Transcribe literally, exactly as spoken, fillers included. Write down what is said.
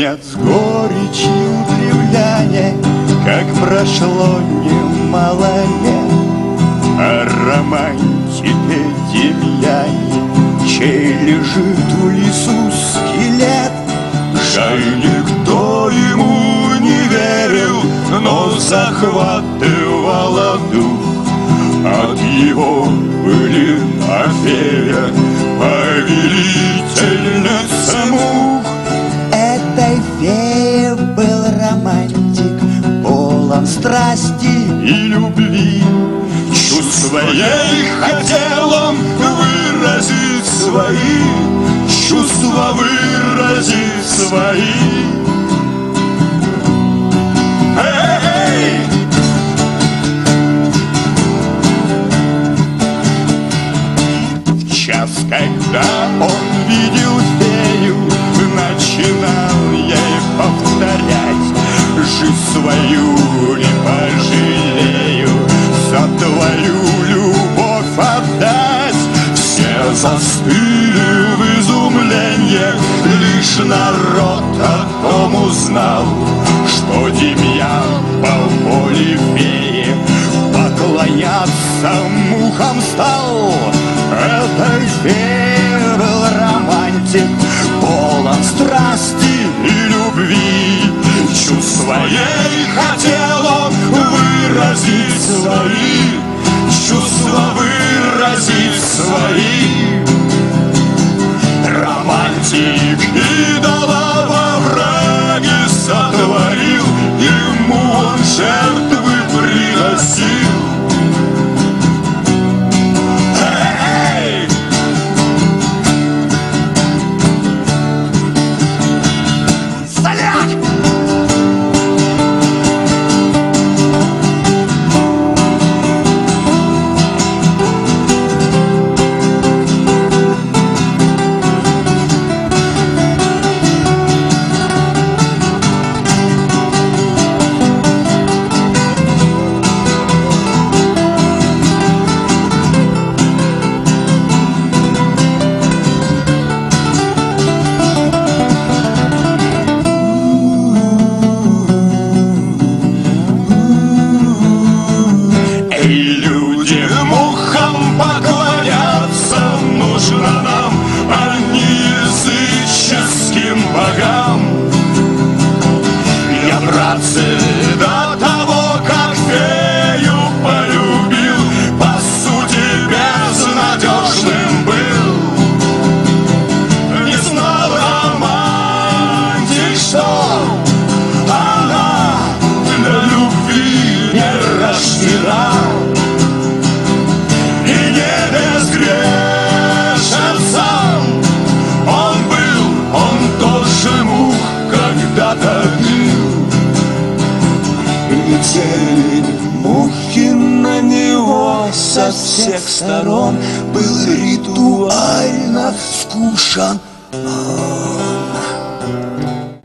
Нет с горечью древляне, как прошло немало лет, о романтике Демьяне, чей лежит в лесу скелет. Жаль, никто ему не верил, но захватывало дух от его былин о фее, повелительнице мух. Этой феей был романтик, полон страсти и любви. Чувства ей хотел он выразить свои, чувства выразить свои. Эй! В час, когда он видел фею, начинал ей повторять: жизнь свою не пожалею, за твою любовь отдать. Все застыли в изумлении, лишь народ о том узнал, что Демьян по воле феи поклоняться мухам стал. Этой феей был романтик, полон страсти и любви. Чувства ей хотел он выразить свои, чувства выразить свои. Романтик идола во враге сотворил, ему он жертвы приносил. Эй! Стоять! До того, как фею полюбил, по сути безнадежным был. Не знал романтик, что она для любви не рождена, и не безгрешен сам он был, он тоже мух когда-то бил. Летели мухи на него со всех сторон, был ритуально скушан.